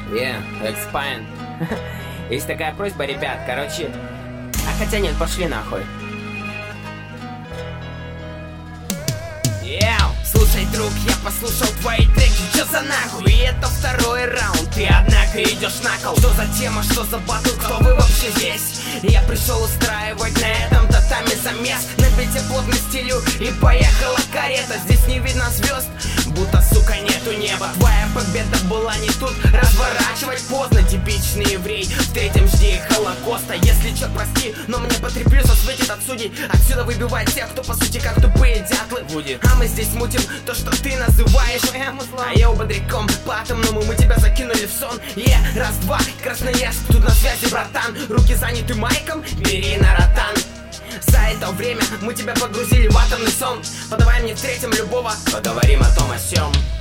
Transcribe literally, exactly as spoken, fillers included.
Yeah, X-Spine. Есть такая просьба, ребят, короче... А хотя нет, пошли нахуй. Yeah. Слушай, друг, я послушал твои треки, чё за нахуй? И это второй раунд, ты однако идешь на кол. Что за тема, что за батл, кто вы вообще здесь? Я пришел устраивать на этом татами замес. На бите плотно стилю и поехала карета. Здесь не видно звезд, будто, сука, нету неба. Твоя победа была не тут, разворачивать поздно. Типичный еврей, в третьем жди Холокоста. Если чё, прости, но мне по три плюса светит от судей. Отсюда выбивать тех, кто по сути как тупые дятлы. Вуди. А мы здесь мутим то, что ты называешь эмуслом. А я бодряком по атомному, мы тебя закинули в сон. Е, раз-два, Красноярск, тут на связи, братан. Руки заняты майком, бери на ротан. За это время мы тебя погрузили в атомный сон. Подавай мне в третьем любого, поговорим о том о сём.